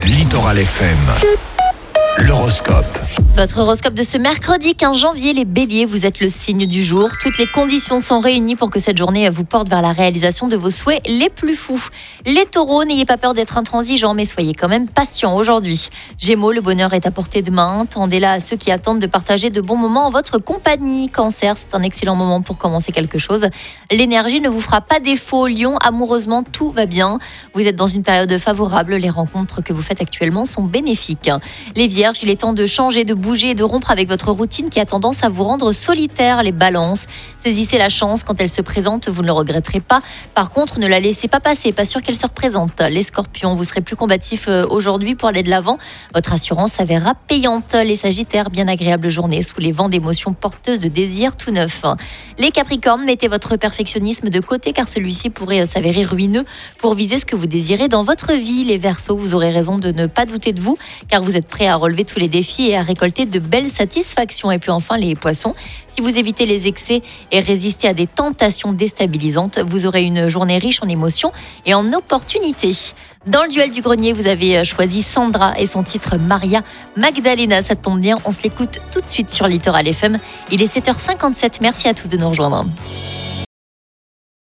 Littoral FM. L'horoscope. Votre horoscope de ce mercredi 15 janvier, les béliers, vous êtes le signe du jour. Toutes les conditions sont réunies pour que cette journée vous porte vers la réalisation de vos souhaits les plus fous. Les taureaux, n'ayez pas peur d'être intransigeants, mais soyez quand même patients aujourd'hui. Gémeaux, le bonheur est à portée de main. Tendez-la à ceux qui attendent de partager de bons moments en votre compagnie. Cancer, c'est un excellent moment pour commencer quelque chose. L'énergie ne vous fera pas défaut. Lion, amoureusement, tout va bien. Vous êtes dans une période favorable. Les rencontres que vous faites actuellement sont bénéfiques. Les vierges, il est temps de changer, de bouger et de rompre avec votre routine qui a tendance à vous rendre solitaire. Les balances, saisissez la chance quand elle se présente, vous ne le regretterez pas. Par contre, ne la laissez pas passer, pas sûr qu'elle se représente. Les scorpions, vous serez plus combatifs aujourd'hui pour aller de l'avant. Votre assurance s'avérera payante. Les sagittaires, bien agréable journée sous les vents d'émotions porteuses de désirs tout neufs. Les capricornes, mettez votre perfectionnisme de côté car celui-ci pourrait s'avérer ruineux pour viser ce que vous désirez dans votre vie. Les verseaux, vous aurez raison de ne pas douter de vous car vous êtes prêts à relever tous les défis et à récolter de belles satisfactions. Et puis enfin les poissons, si vous évitez les excès et résistez à des tentations déstabilisantes, vous aurez une journée riche en émotions et en opportunités. Dans le duel du grenier, vous avez choisi Sandra et son titre Maria Magdalena. Ça tombe bien, on se l'écoute tout de suite sur Littoral FM. Il est 7h57, merci à tous de nous rejoindre.